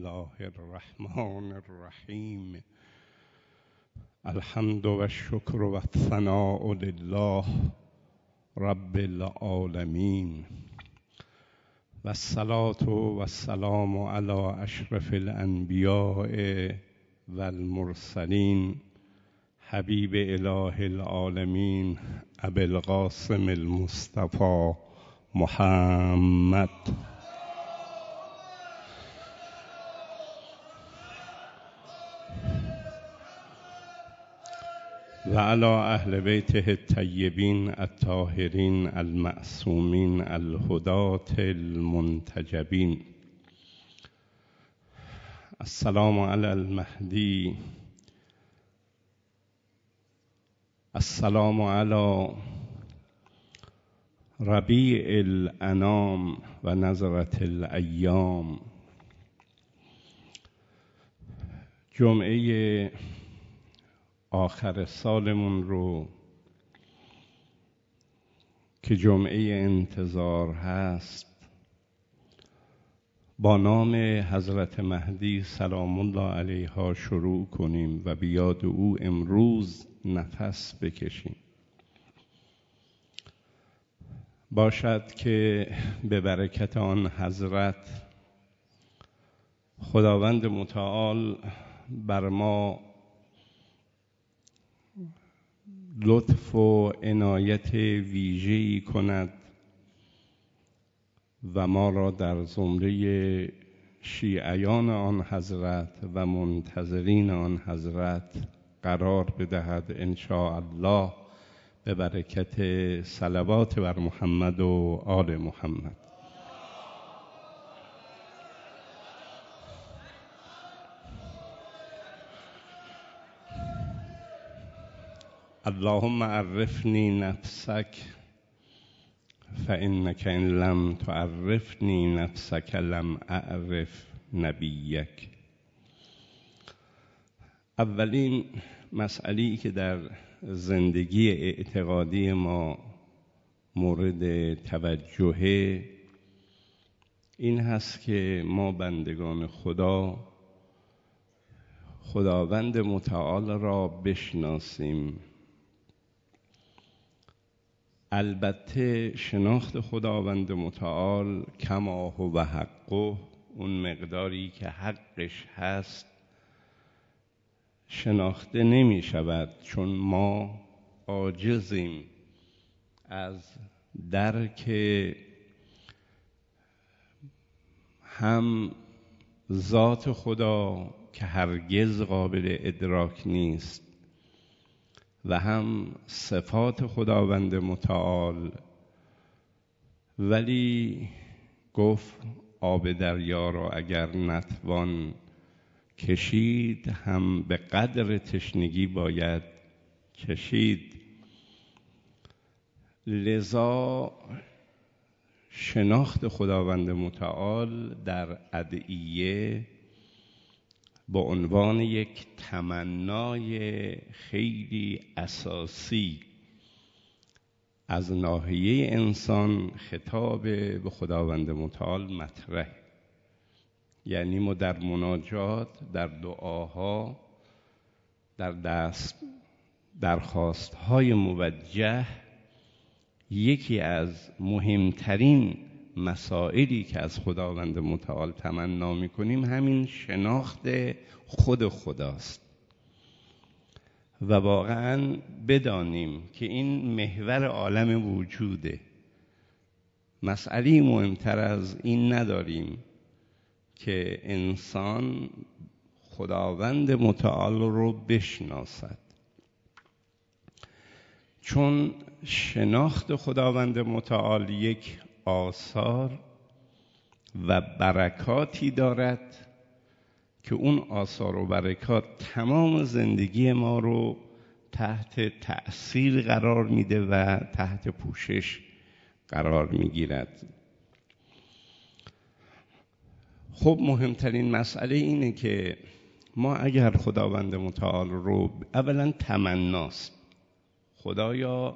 الله الرحمن الرحیم. الحمد و الشکر و الثناء لله رب العالمین و الصلاة و السلام علی اشرف الانبیاء و المرسلین حبیب اله العالمین ابی القاسم المصطفى محمد و علی اهل بیته الطیبین الطاهرین المعصومین الهداة المنتجبین. السلام علی المهدی، السلام علی ربیع الانام و نظرة الایام. جمعه آخر سالمون رو که جمعه انتظار هست با نام حضرت مهدی سلام الله علیها شروع کنیم و بیاد او امروز نفس بکشیم. باشد که به برکت آن حضرت خداوند متعال بر ما لطف و عنایت ویژه‌ای کند و ما را در زمره شیعیان آن حضرت و منتظرین آن حضرت قرار بدهد ان شاء الله، به برکت صلوات بر محمد و آل محمد. اللهم عرفنی نفسک فانک ان لم تعرفنی نفسک لم اعرف نبیک. اولین مسئله‌ای که در زندگی اعتقادی ما مورد توجه این هست که ما بندگان خداوند متعال را بشناسیم. البته شناخت خداوند متعال کما هو حقه، اون مقداری که حقش هست شناخته نمی شود، چون ما عاجزیم از درک هم ذات خدا که هرگز قابل ادراک نیست و هم صفات خداوند متعال. ولی گفت آب دریا را اگر نتوان کشید هم به قدر تشنگی باید کشید. لذا شناخت خداوند متعال در ادعیه با عنوان یک تمنای خیلی اساسی از ناحیه انسان خطاب به خداوند متعال مطرح. یعنی ما در مناجات، در دعاها، در درخواستهای موجه یکی از مهمترین مسائلی که از خداوند متعال تمنا می‌کنیم همین شناخت خود خداست و واقعاً بدانیم که این محور عالم وجوده. مسئله مهمتر از این نداریم که انسان خداوند متعال رو بشناسد، چون شناخت خداوند متعال یک آثار و برکاتی دارد که اون آثار و برکات تمام زندگی ما رو تحت تأثیر قرار میده و تحت پوشش قرار میگیرد. خب مهمترین مسئله اینه که ما اگر خداوند متعال رو اولا تمناست، خدایا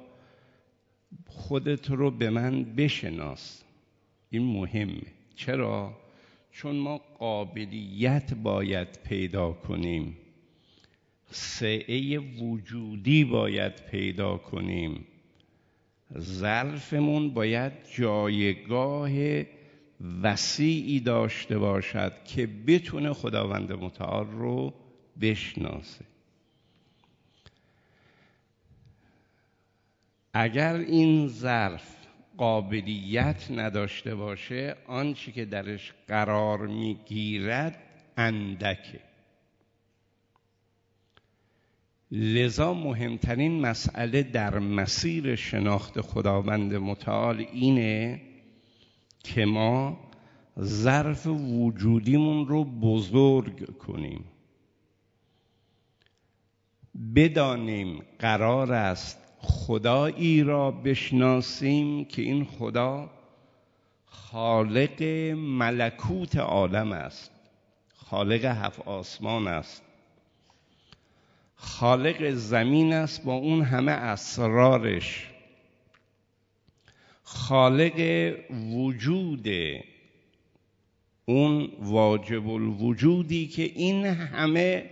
خودت رو به من بشناس. این مهمه. چرا؟ چون ما قابلیت باید پیدا کنیم، سعه وجودی باید پیدا کنیم، ظرفمون باید جایگاه وسیعی داشته باشد که بتونه خداوند متعال رو بشناسه. اگر این ظرف قابلیت نداشته باشه، آنچه که درش قرار میگیرد اندکه. لذا مهمترین مسئله در مسیر شناخت خداوند متعال اینه که ما ظرف وجودیمون رو بزرگ کنیم، بدانیم قرار است خدایی را بشناسیم که این خدا خالق ملکوت عالم است، خالق هفت آسمان است، خالق زمین است با اون همه اسرارش، خالق وجود اون واجب الوجودی که این همه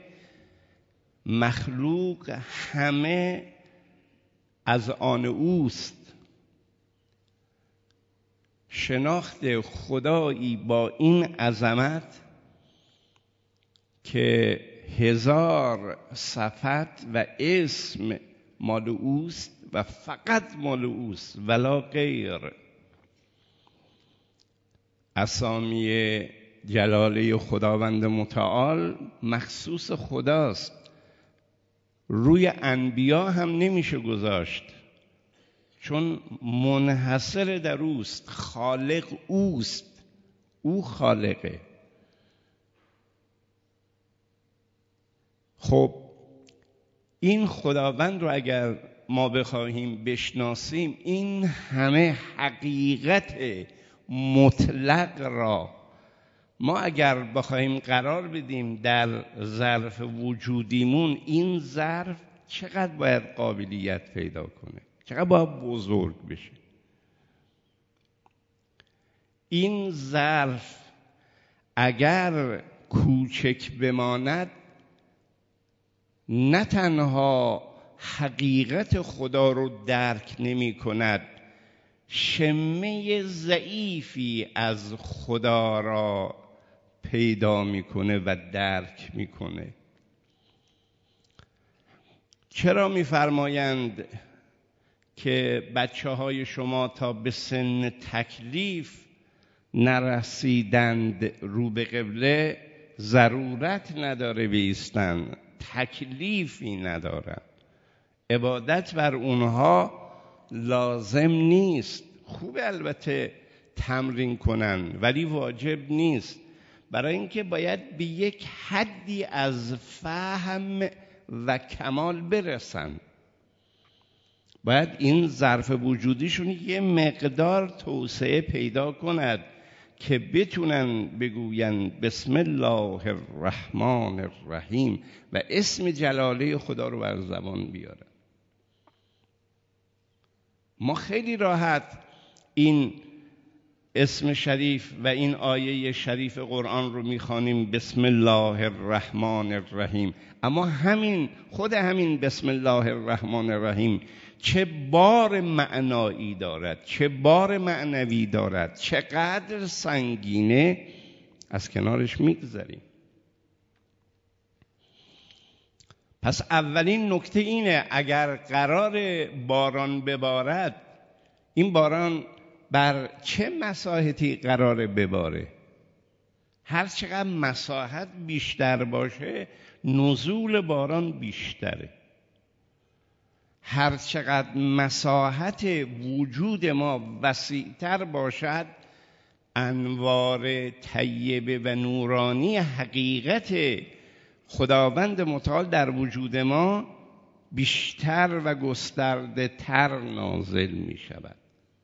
مخلوق همه از آن اوست. شناخت خدایی با این عظمت که 1000 صفت و اسم مال اوست و فقط مال اوست ولا غیر. اسامی جلاله خداوند متعال مخصوص خداست، روی انبیا هم نمیشه گذاشت، چون منحصر در اوست، خالق اوست، او خالقه. خب این خداوند رو اگر ما بخواهیم بشناسیم، این همه حقیقت مطلق را ما اگر بخواهیم قرار بدیم در ظرف وجودیمون، این ظرف چقدر باید قابلیت پیدا کنه، چقدر باید بزرگ بشه. این ظرف اگر کوچک بماند، نه تنها حقیقت خدا رو درک نمی کند، شمه ضعیفی از خدا را پیدا میکنه و درک میکنه. چرا میفرمایند که بچه‌های شما تا به سن تکلیف نرسیدند رو به قبله ضرورت نداره بایستن، تکلیفی ندارن، عبادت بر اونها لازم نیست. خوبه البته تمرین کنن ولی واجب نیست، برای اینکه باید به یک حدی از فهم و کمال برسن. باید این ظرف وجودیشون یه مقدار توسعه پیدا کند که بتونن بگوین بسم الله الرحمن الرحیم و اسم جلاله خدا رو بر زبان بیارن. ما خیلی راحت این اسم شریف و این آیه شریف قرآن رو میخوانیم بسم الله الرحمن الرحیم، اما خود همین بسم الله الرحمن الرحیم چه بار معنایی دارد، چه بار معنوی دارد، چقدر سنگینه، از کنارش میگذریم. پس اولین نکته اینه، اگر قرار باران ببارد، این باران بر چه مساحتی قرار بباره؟ هر چقدر مساحت بیشتر باشه نزول باران بیشتره. هر چقدر مساحت وجود ما وسیعتر باشد، انوار طیبه و نورانی حقیقت خداوند متعال در وجود ما بیشتر و گسترده تر نازل می شود.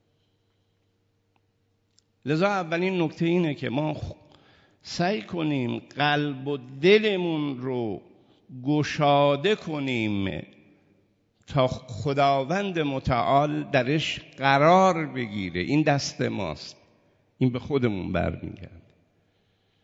لذا اولین نکته اینه که ما سعی کنیم قلب و دلمون رو گشاده کنیم تا خداوند متعال درش قرار بگیره. این دست ماست، این به خودمون برمیگرده.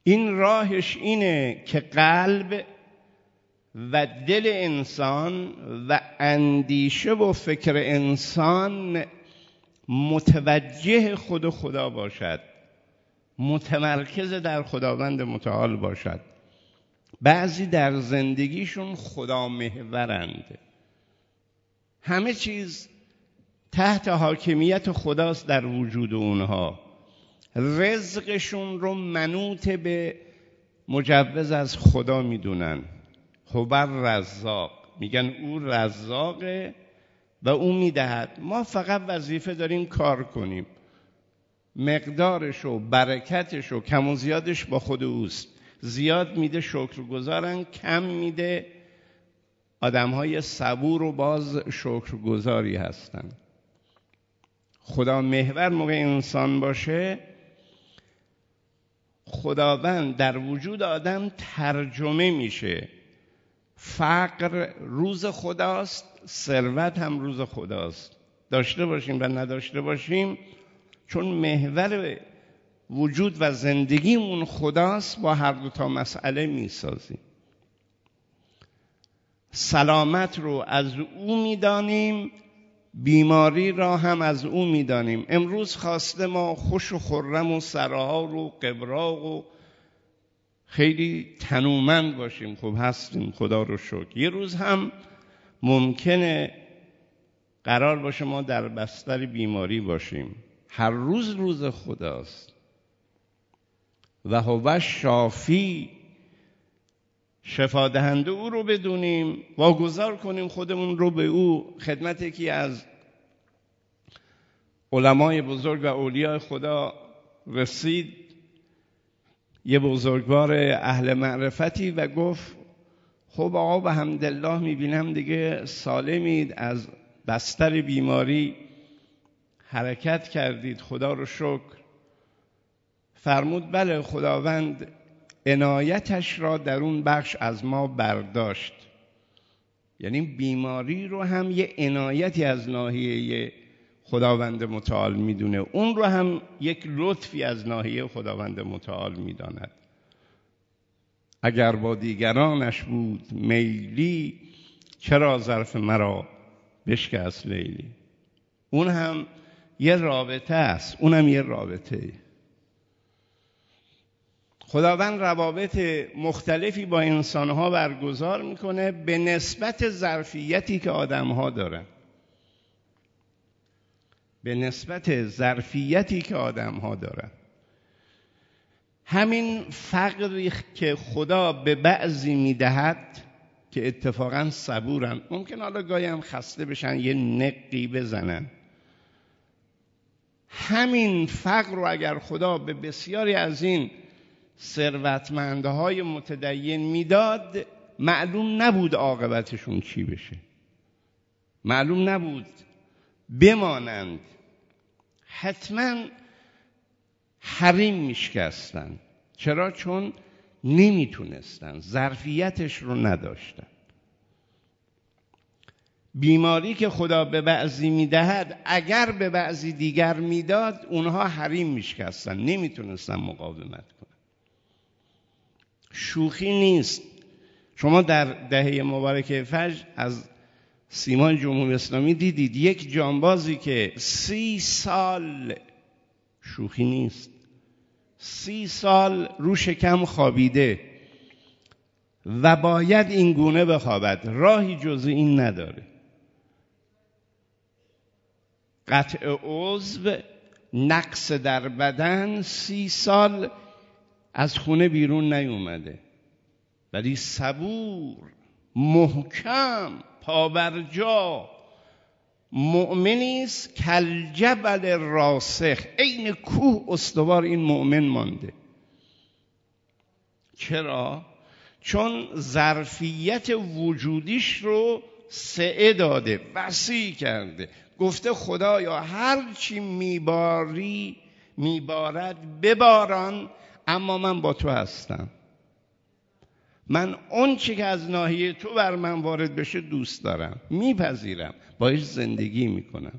این راهش اینه که قلب و دل انسان و اندیشه و فکر انسان متوجه خود خدا باشد، متمرکز در خداوند متعال باشد. بعضی در زندگیشون خدا محورند، همه چیز تحت حاکمیت خداست در وجود اونها، رزقشون رو منوط به مجوز از خدا میدونن. هو رزاق، میگن او رزاقه و او میدهد، ما فقط وظیفه داریم کار کنیم، مقدارش و برکتش و کم و زیادش با خود اوست. زیاد میده شکرگزارن، کم میده آدمهای صبور و باز شکرگزاری هستن. خدا محور موقع انسان باشه، خداوند در وجود آدم ترجمه میشه. فقر روز خداست، ثروت هم روز خداست، داشته باشیم و نداشته باشیم، چون محور وجود و زندگیمون خداست، با هر دو تا مسئله میسازیم. سلامت رو از او میدانیم، بیماری را هم از او میدانیم. امروز خواسته ما خوش و خرم و سرحال و قبراق و خیلی تنومند باشیم. خب هستیم، خدا رو شکر. یه روز هم ممکنه قرار باشه ما در بستر بیماری باشیم. هر روز روز خداست و هو شافی، شفا دهنده او رو بدونیم، واگذار کنیم خودمون رو به او. خدمت یکی از علمای بزرگ و اولیاء خدا رسید، یه بزرگوار اهل معرفتی، و گفت خب آقا به حمدالله میبینم دیگه سالمید، از بستر بیماری حرکت کردید، خدا رو شکر. فرمود بله، خداوند عنایتش را در اون بخش از ما برداشت. یعنی بیماری رو هم یه عنایتی از ناحیه خداوند متعال میدونه، اون رو هم یک لطفی از ناحیه خداوند متعال میداند. اگر با دیگرانش بود میلی، چرا ظرف مرا بشکست لیلی. اون هم یه رابطه است، اونم یه رابطه. خداوند روابط مختلفی با انسانها برگزار میکنه به نسبت ظرفیتی که آدمها دارن، به نسبت ظرفیتی که آدمها دارن. همین فقری که خدا به بعضی میدهد که اتفاقا صبورن، ممکن حالا گاهی هم خسته بشن، یه نقی بزنن، همین فقر رو اگر خدا به بسیاری از این ثروتمندهای متدین میداد، معلوم نبود عاقبتشون چی بشه، معلوم نبود بمانند، حتما حریم میشکستن. چرا؟ چون نمیتونستن، ظرفیتش رو نداشتن. بیماری که خدا به بعضی میدهد، اگر به بعضی دیگر میداد، اونها حریم میشکستن، نمیتونستن مقاومت کنن. شوخی نیست. شما در دهه مبارکه فجر از سیمان جمهوری اسلامی دیدید یک جانبازی که 30 سال، شوخی نیست، 30 سال رو شکم خوابیده و باید این گونه بخوابد، راهی جز این نداره. قطع عضو، نقص در بدن، 30 سال از خونه بیرون نیومده، ولی صبور، محکم، پابرجا، مؤمنی است کالجبل راسخ، عین کوه استوار این مؤمن مانده. چرا؟ چون ظرفیت وجودیش رو سعه داده، وسیع کرده. گفته خدایا هر چی میبارد بباران، اما من با تو هستم. من اون چی که از ناحیه تو بر من وارد بشه دوست دارم، میپذیرم، باش زندگی میکنم.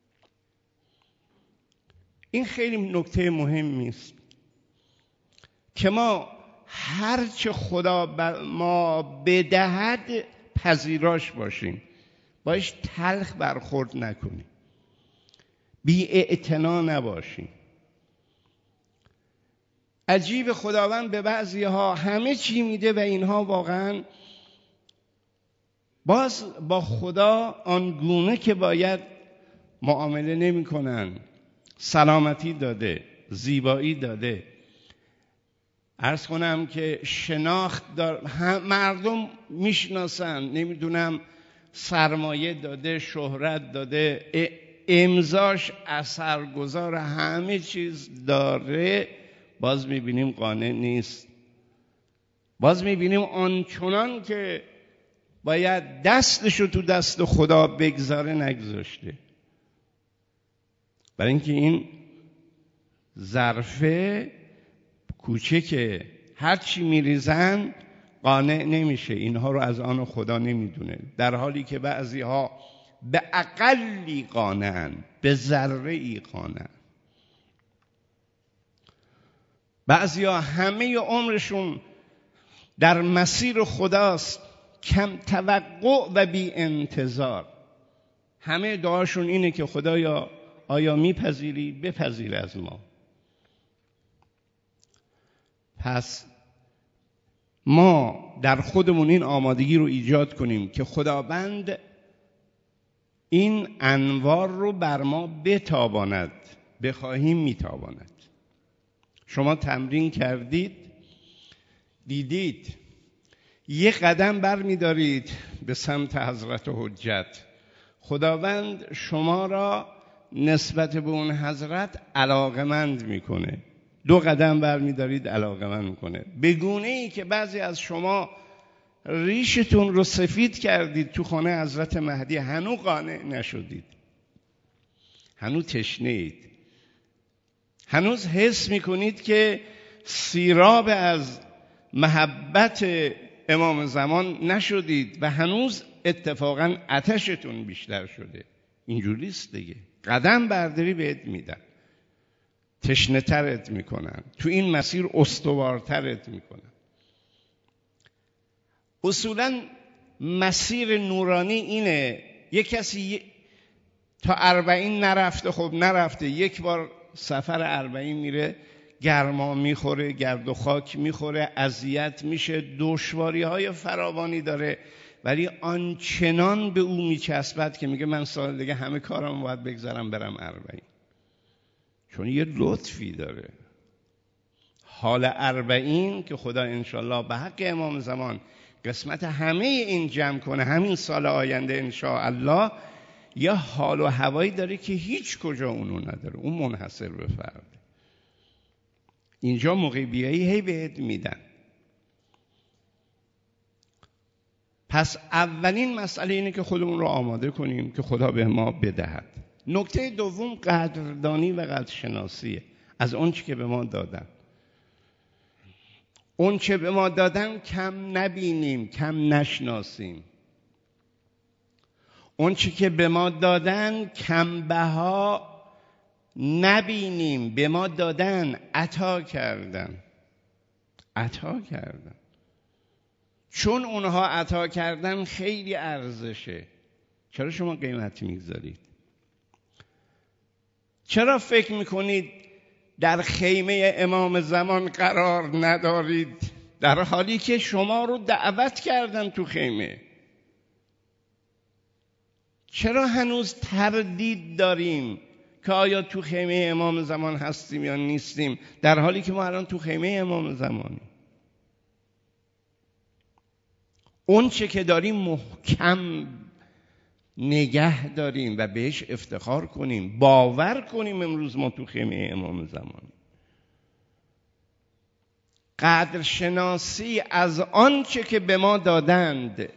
این خیلی نکته مهمی است که ما هر چه خدا ما بدهد پذیراش باشیم، باش تلخ برخورد نکنیم، بی‌اعتنا نباشیم. عجیب، خداوند به بعضی ها همه چی میده و اینها واقعا باز با خدا آنگونه که باید معامله نمی کنن. سلامتی داده، زیبایی داده، عرض کنم که شناخت مردم میشناسن، نمیدونم سرمایه داده، شهرت داده، امضاش اثرگذار، همه چیز داره، باز میبینیم قانع نیست. باز میبینیم آنچنان که باید دستشو تو دست خدا بگذاره نگذاشته. برای اینکه این ظرفه کوچکه، هر چی میریزن قانع نمیشه، اینها رو از آن خدا نمیدونه، در حالی که بعضی ها به اقلی قانعن، به ذره‌ای قانعن. بعضی ها همه عمرشون در مسیر خداست، کم توقع و بی انتظار. همه دعاشون اینه که خدایا آیا میپذیری؟ بپذیر از ما. پس ما در خودمون این آمادگی رو ایجاد کنیم که خداوند این انوار رو بر ما بتاباند، بخواهیم میتاباند. شما تمرین کردید، دیدید یه قدم بر میدارید به سمت حضرت حجت، خداوند شما را نسبت به اون حضرت علاقمند میکنه. 2 قدم بر میدارید علاقمند میکنه، به گونه ای که بعضی از شما ریشتون رو سفید کردید تو خانه حضرت مهدی، هنوز قانع نشدید، هنوز تشنه اید، هنوز حس میکنید که سیراب از محبت امام زمان نشدید و هنوز اتفاقا آتشتون بیشتر شده. اینجوریست دیگه، قدم برداری بهت میدن، تشنه ترت میکنن، تو این مسیر استوارترت میکنن. اصولا مسیر نورانی اینه، یک کسی تا 40 نرفته، خب نرفته، یک بار سفر 40 میره، گرما میخوره، گرد و خاک میخوره، اذیت میشه، دشواری‌های فراوانی داره، ولی آنچنان به او میچسبد که میگه من سال دیگه همه کارم باید بگذارم برم 40. چون یه لطفی داره. حال 40 که خدا انشالله به حق امام زمان قسمت همه این جمع کنه همین سال آینده انشاءالله، یه حال و هوایی داره که هیچ کجا اونو نداره، اون منحصر به فرده. اینجا موقع بیایی هی بهت میدن. پس اولین مسئله اینه که خودمون رو آماده کنیم که خدا به ما بدهد. نکته دوم قدردانی و قدرشناسیه از اون چی که به ما دادن. اون چه به ما دادن کم نبینیم، کم نشناسیم. اون چی که به ما دادن کم بها نبینیم، به ما دادن، عطا کردن. چون اونها عطا کردن خیلی ارزشه. چرا شما قیمتی میگذارید؟ چرا فکر میکنید در خیمه امام زمان قرار ندارید در حالی که شما رو دعوت کردن تو خیمه؟ چرا هنوز تردید داریم که آیا تو خیمه امام زمان هستیم یا نیستیم، در حالی که ما الان تو خیمه امام زمانیم؟ اون چه که داریم محکم نگه داریم و بهش افتخار کنیم، باور کنیم امروز ما تو خیمه امام زمان. قدرشناسی از آنچه که به ما دادند،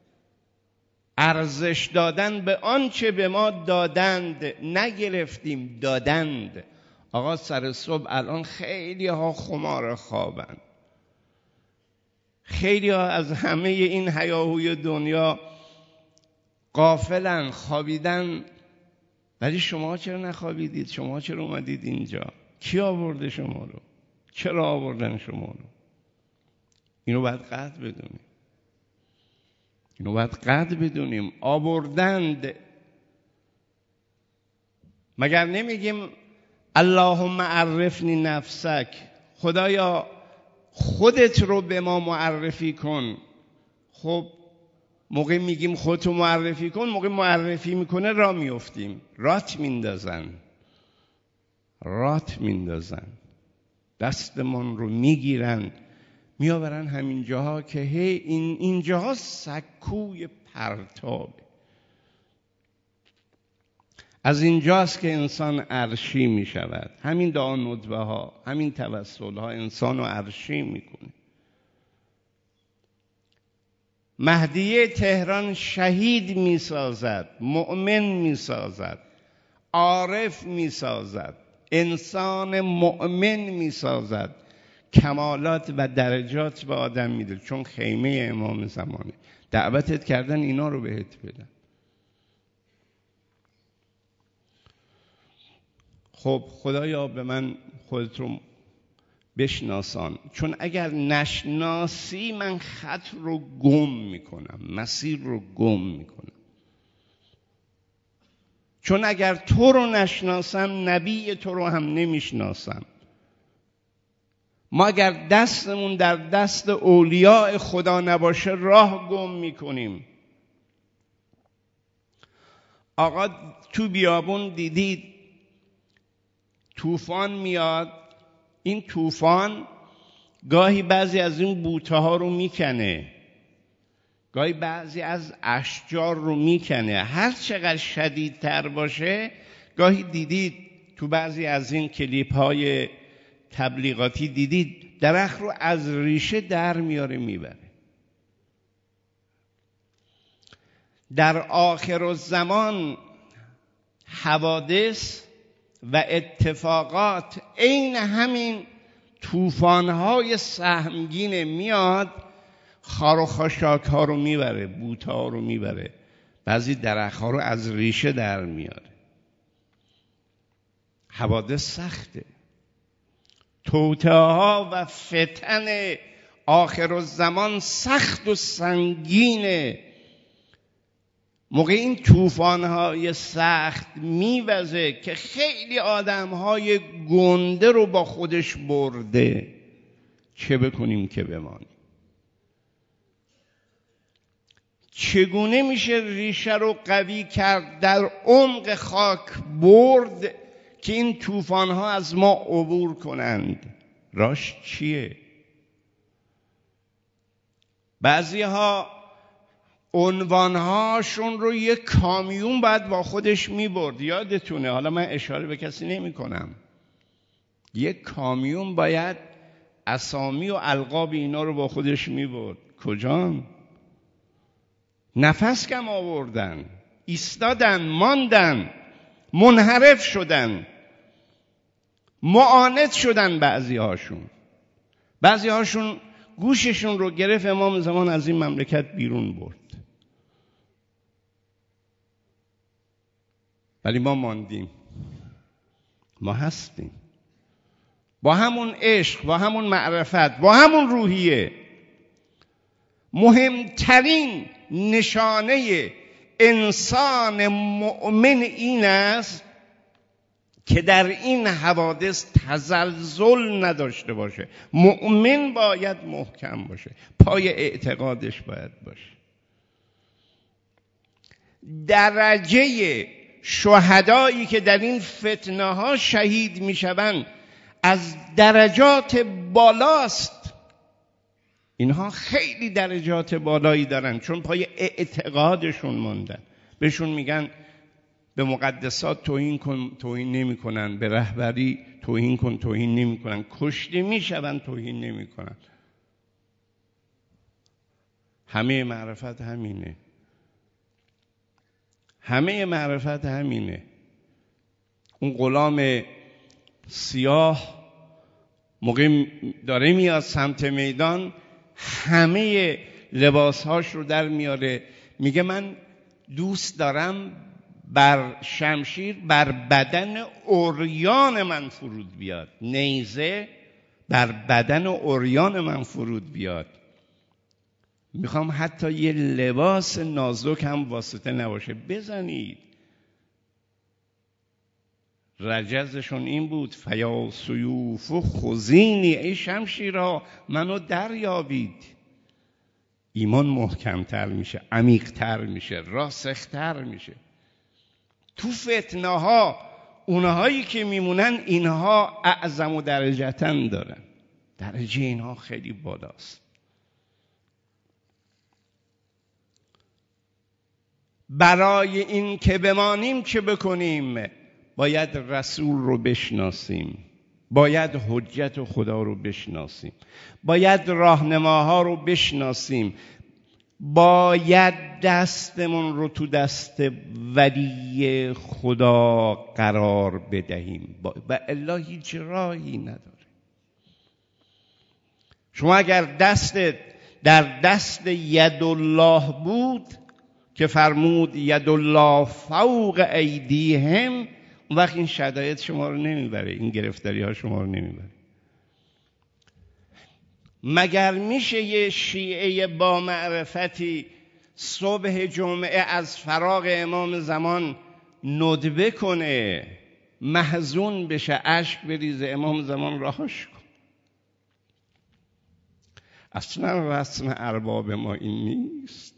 ارزش دادن به آنچه به ما دادند، نگرفتیم، دادند. آقا سر صبح الان خیلی ها خمار خوابن، خیلی ها از همه این هیاهوی دنیا غافلن، خوابیدن. ولی شما چرا نخوابیدید؟ شما چرا اومدید اینجا؟ کی آورده شما رو؟ چرا آوردن شما رو؟ اینو باید قطع بدونیم. اینو باید قطع بدونیم. آوردند. مگر نمیگیم اللهم عرفنی نفسک، خدایا خودت رو به ما معرفی کن. خب موقع میگیم خودتو معرفی کن، موقع معرفی میکنه راه میفتیم، رات میندازن، دستمون رو میگیرن میآورن همین جاها که این جاها سکوی پرتابه. از اینجاست که انسان عرشی می شود. همین دعا ندبه ها، همین توسل ها انسان رو عرشی میکنه. مهدیه تهران شهید می سازد، مؤمن می سازد، عارف می سازد، انسان مؤمن می سازد، کمالات و درجات به آدم میده. چون خیمه امام زمانه، دعوتت کردن اینا رو بهت بدن. خب خدایا به من خودت رو بشناسان، چون اگر نشناسی من خط رو گم میکنم، مسیر رو گم میکنم. چون اگر تو رو نشناسم نبی تو رو هم نمیشناسم. ما اگر دستمون در دست اولیاء خدا نباشه راه گم میکنیم. آقا تو بیابون دیدید طوفان میاد، این طوفان گاهی بعضی از این بوته ها رو میکنه، گاهی بعضی از اشجار رو میکنه. هر چقدر شدیدتر باشه، گاهی دیدید تو بعضی از این کلیپ های تبلیغاتی دیدید درخت رو از ریشه در میاره میبره. در آخر الزمان حوادث و اتفاقات عین همین طوفان‌های سهمگین میاد، خار و خاشاک ها رو میبره، بوته ها رو میبره، بعضی درخت ها رو از ریشه در میاره. حوادث سخته. توطئه ها و فتن آخر الزمان سخت و سنگینه. موقع این طوفان‌های سخت میوزه که خیلی آدم‌های گنده رو با خودش برده، چه بکنیم که بمانیم؟ چگونه میشه ریشه رو قوی کرد، در عمق خاک برد که این طوفان‌ها از ما عبور کنند؟ راش چیه؟ بعضی‌ها عنوانهاشون رو یک کامیون باید با خودش میبرد. یادتونه، حالا من اشاره به کسی نمی کنم، یک کامیون باید اسامی و القاب اینا رو با خودش میبرد. کجان؟ نفس کم آوردن، ایستادن، ماندن، منحرف شدن، معاند شدن. بعضی هاشون گوششون رو گرفت، امام زمان از این مملکت بیرون برد. ولی ما ماندیم، ما هستیم، با همون عشق، با همون معرفت، با همون روحیه. مهمترین نشانه انسان مؤمن این است که در این حوادث تزلزل نداشته باشه. مؤمن باید محکم باشه، پای اعتقادش باید باشه. درجه شهدایی که در این فتنه ها شهید می شوند از درجات بالاست. اینها خیلی درجات بالایی دارن، چون پای اعتقادشون موندن. بهشون میگن به مقدسات توهین کن، توهین نمی کنن، به رهبری توهین کن، توهین نمی کنن، کشته می شوند، توهین نمی کنن. همه معرفت همینه، همه معرفت همینه. اون غلام سیاه موقع داره میاد سمت میدان، همه لباسهاش رو در میاره، میگه من دوست دارم بر شمشیر بر بدن عریان من فرود بیاد. نیزه بر بدن و عریان من فرود بیاد. میخوام حتی یه لباس نازک هم واسطه نباشه. بزنید. رجزشون این بود: فیا سیوف و خزینی، ای شمشیرها منو دریابید. ایمان محکمتر میشه، عمیقتر میشه، راسختر میشه. تو فتنه ها اونهایی که میمونن اینها اعظم و درجتن دارن، درجه اینها خیلی بالاست. برای این که بمانیم چه بکنیم؟ باید رسول رو بشناسیم، باید حجت خدا رو بشناسیم، باید راهنماها رو بشناسیم، باید دستمون رو تو دست ولی خدا قرار بدهیم و الا هیچ راهی نداره. شما اگر دستت در دست یدالله بود که فرمود یدالله فوق ایدیهم، اون وقت این شدائد شما رو نمیبره، این گرفتاری ها شما رو نمیبره. مگر میشه یه شیعه با معرفتی صبح جمعه از فراق امام زمان ندبه کنه، محزون بشه، اشک بریزه، امام زمان راهش کن؟ اصلا رسم ارباب ما این نیست.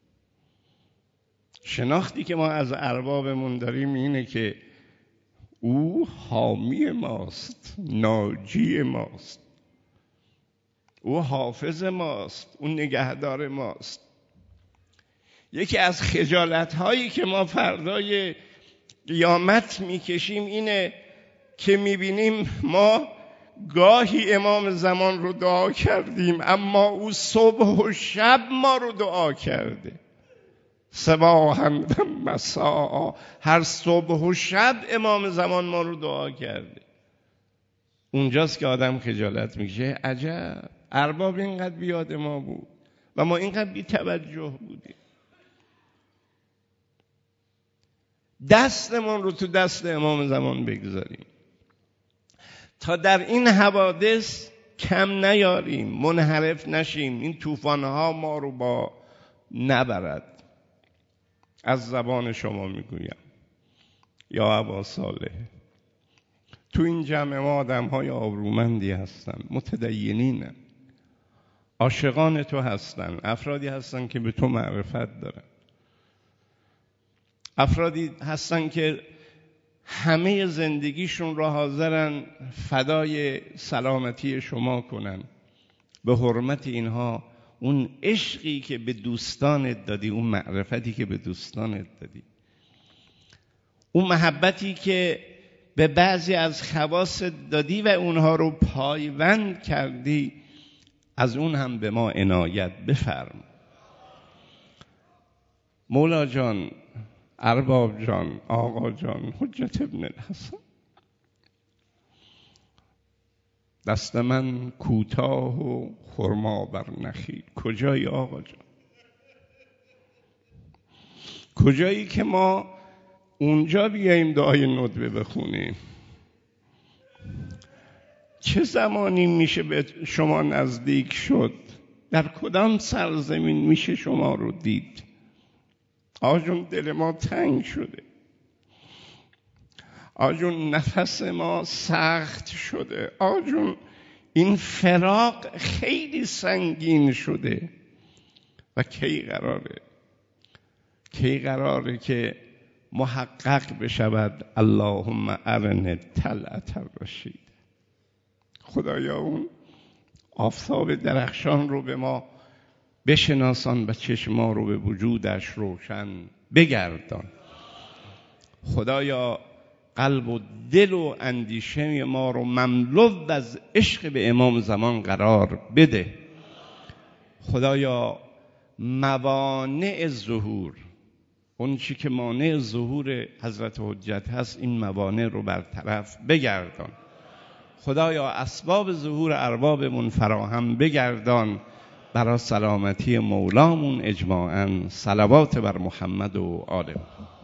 شناختی که ما از اربابمون داریم اینه که او حامی ماست، ناجی ماست، او حافظ ماست، او نگهدار ماست. یکی از خجالت‌هایی که ما فردای قیامت میکشیم اینه که میبینیم ما گاهی امام زمان رو دعا کردیم، اما او صبح و شب ما رو دعا کرده. صباحا و مساء، هر صبح و شب امام زمان ما رو دعا کرده. اونجاست که آدم خجالت میکشه. عجب ارباب اینقدر بیاد ما بود و ما اینقدر بی توجه بودیم. دستمون رو تو دست امام زمان بگذاریم تا در این حوادث کم نیاریم، منحرف نشیم، این طوفان‌ها ما رو با نبرد. از زبان شما میگویم یا ابا صالح، تو این جمع ما آدم‌های آبرومندی هستن، متدینینن، عاشقان تو هستن، افرادی هستن که به تو معرفت دارن، افرادی هستن که همه زندگیشون را حاضرن فدای سلامتی شما کنن. به حرمت اینها اون عشقی که به دوستانت دادی، اون معرفتی که به دوستانت دادی، اون محبتی که به بعضی از خواصت دادی و اونها رو پایبند کردی، از اون هم به ما عنایت بفرم. مولا جان، ارباب جان، آقا جان، حجت ابن الحسن، دست من کوتاه و خرما بر نخیل. کجایی آقا جان؟ کجایی که ما اونجا بیاییم دعای ندبه بخونیم؟ چه زمانی میشه به شما نزدیک شد؟ در کدام سرزمین میشه شما رو دید؟ آقا جون دل ما تنگ شده، آقا جون نفس ما سخت شده، آقا جون این فراق خیلی سنگین شده. و کی قراره که محقق بشود اللهم ارنا طلعت الرشید. خدایا اون آفتاب درخشان رو به ما بشناسان و چشم ما رو به وجودش روشن بگردان. خدایا قلب و دل و اندیشه ما رو مملو از عشق به امام زمان قرار بده. خدایا موانع ظهور، اون چی که مانع ظهور حضرت حجت هست، این موانع رو برطرف بگردان. خدایا اسباب ظهور اربابمون فراهم بگردان. برای سلامتی مولامون اجماعاً صلوات بر محمد و آله.